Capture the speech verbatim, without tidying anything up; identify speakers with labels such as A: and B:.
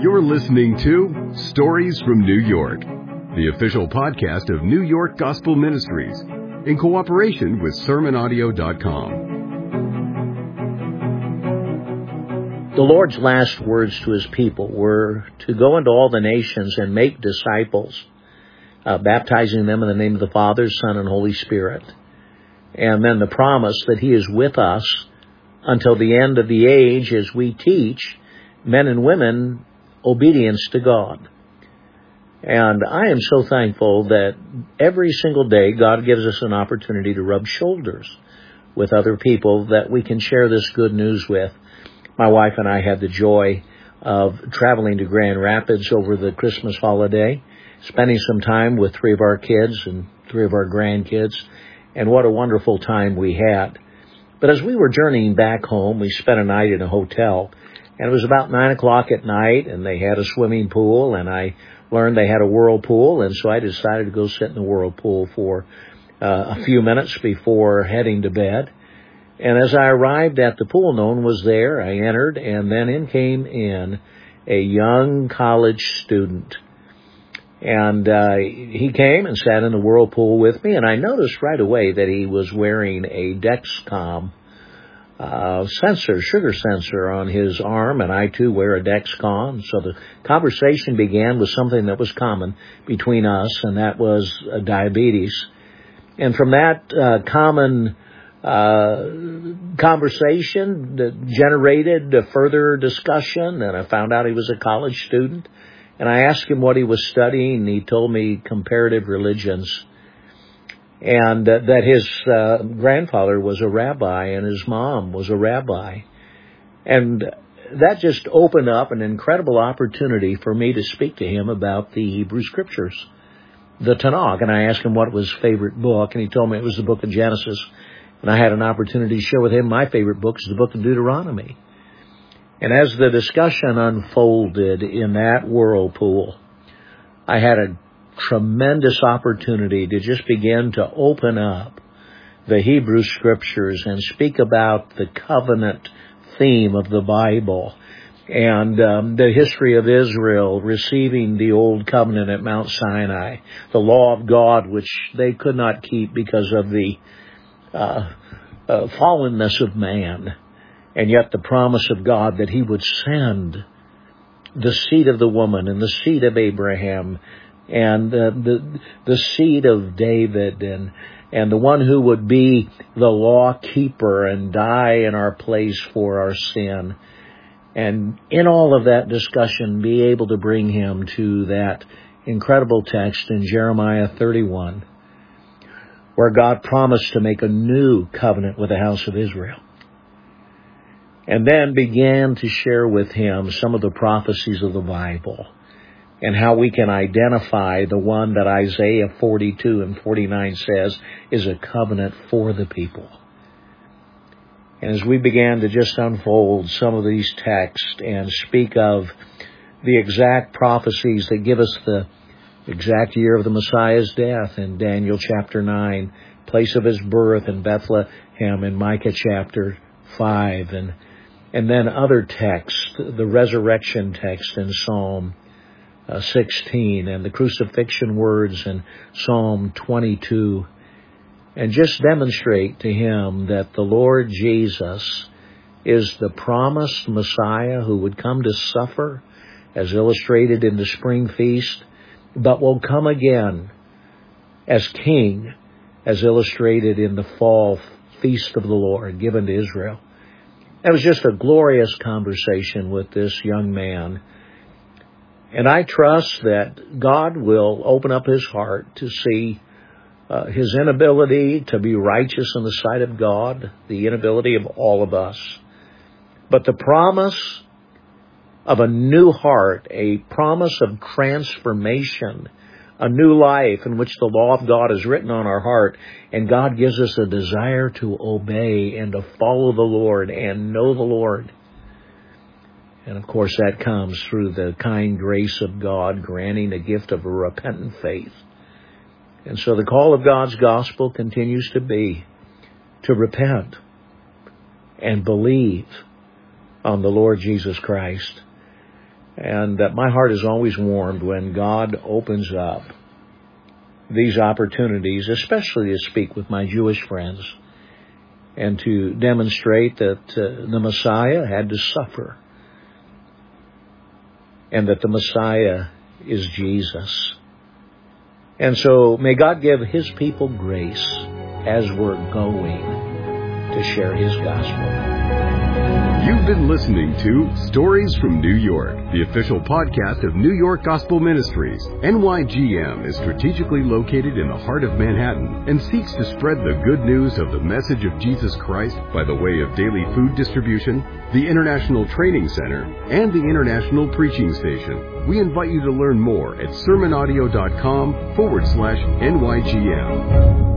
A: You're listening to Stories from New York, the official podcast of New York Gospel Ministries, in cooperation with sermon audio dot com.
B: The Lord's last words to His people were to go into all the nations and make disciples, uh, baptizing them in the name of the Father, Son, and Holy Spirit. And then the promise that He is with us until the end of the age as we teach men and women obedience to God. And I am so thankful that every single day God gives us an opportunity to rub shoulders with other people that we can share this good news with. My wife and I had the joy of traveling to Grand Rapids over the Christmas holiday, spending some time with three of our kids and three of our grandkids, and what a wonderful time we had. But as we were journeying back home, we spent a night in a hotel, and it was about nine o'clock at night, and they had a swimming pool, and I learned they had a whirlpool, and so I decided to go sit in the whirlpool for uh, a few minutes before heading to bed. And as I arrived at the pool, no one was there. I entered, and then in came in a young college student. And uh, he came and sat in the whirlpool with me, and I noticed right away that he was wearing a Dexcom uh, sensor, sugar sensor on his arm, and I too wear a Dexcom. So the conversation began with something that was common between us, and that was uh, diabetes. And from that uh, common uh conversation that generated a further discussion, and I found out he was a college student. And I asked him what he was studying, and he told me comparative religions, and uh, that his uh, grandfather was a rabbi and his mom was a rabbi. And that just opened up an incredible opportunity for me to speak to him about the Hebrew Scriptures, the Tanakh. And I asked him what was his favorite book, and he told me it was the book of Genesis. And I had an opportunity to share with him my favorite book is the book of Deuteronomy. And as the discussion unfolded in that whirlpool, I had a tremendous opportunity to just begin to open up the Hebrew Scriptures and speak about the covenant theme of the Bible and um, the history of Israel receiving the Old Covenant at Mount Sinai, the law of God, which they could not keep because of the uh, uh, fallenness of man. And yet the promise of God that He would send the seed of the woman and the seed of Abraham and uh, the the seed of David and and the one who would be the law keeper and die in our place for our sin. And in all of that discussion, be able to bring him to that incredible text in Jeremiah thirty-one, where God promised to make a new covenant with the house of Israel. And then began to share with him some of the prophecies of the Bible and how we can identify the one that Isaiah forty-two and forty-nine says is a covenant for the people. And as we began to just unfold some of these texts and speak of the exact prophecies that give us the exact year of the Messiah's death in Daniel chapter nine, place of His birth in Bethlehem in Micah chapter five, and And then other texts, the resurrection text in Psalm uh, sixteen, and the crucifixion words in Psalm twenty-two, and just demonstrate to him that the Lord Jesus is the promised Messiah who would come to suffer, as illustrated in the spring feast, but will come again as King, as illustrated in the fall feast of the Lord given to Israel. It was just a glorious conversation with this young man. And I trust that God will open up his heart to see uh, his inability to be righteous in the sight of God, the inability of all of us, but the promise of a new heart, a promise of transformation, a new life in which the law of God is written on our heart, and God gives us a desire to obey and to follow the Lord and know the Lord. And of course that comes through the kind grace of God granting a gift of a repentant faith. And so the call of God's gospel continues to be to repent and believe on the Lord Jesus Christ. And uh, my heart is always warmed when God opens up these opportunities, especially to speak with my Jewish friends and to demonstrate that uh, the Messiah had to suffer and that the Messiah is Jesus. And so may God give His people grace as we're going to share His gospel.
A: You've been listening to Stories from New York, the official podcast of New York Gospel Ministries. N Y G M is strategically located in the heart of Manhattan and seeks to spread the good news of the message of Jesus Christ by the way of daily food distribution, the International Training Center, and the International Preaching Station. We invite you to learn more at sermonaudio.com forward slash NYGM.